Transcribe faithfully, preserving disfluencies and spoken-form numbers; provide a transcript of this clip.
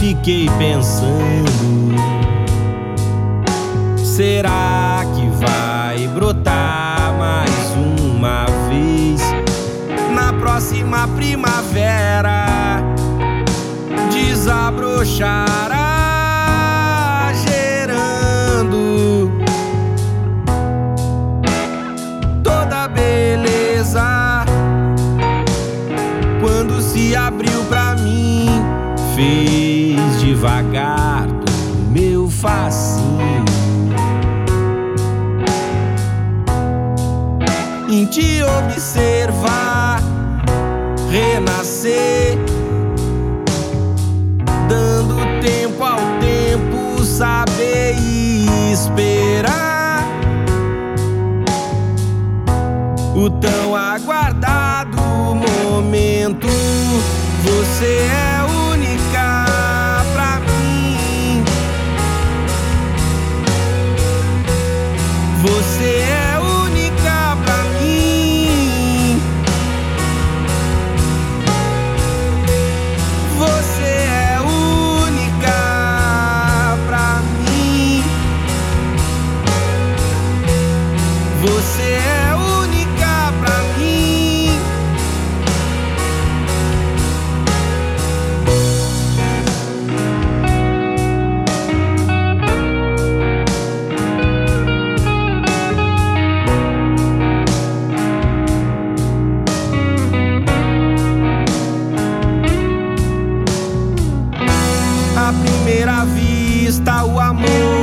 fiquei pensando, será que vai brotar mais uma vez na próxima primavera? Desabrochará gerando toda beleza. Quando se abriu pra mim, fez devagar todo meu fascínio em te observar renascer, dando tempo ao tempo, saber esperar o tão aguardado momento. Você é única pra mim, você é única pra mim, você é única pra mim, você é única pra mim. À primeira vista, o amor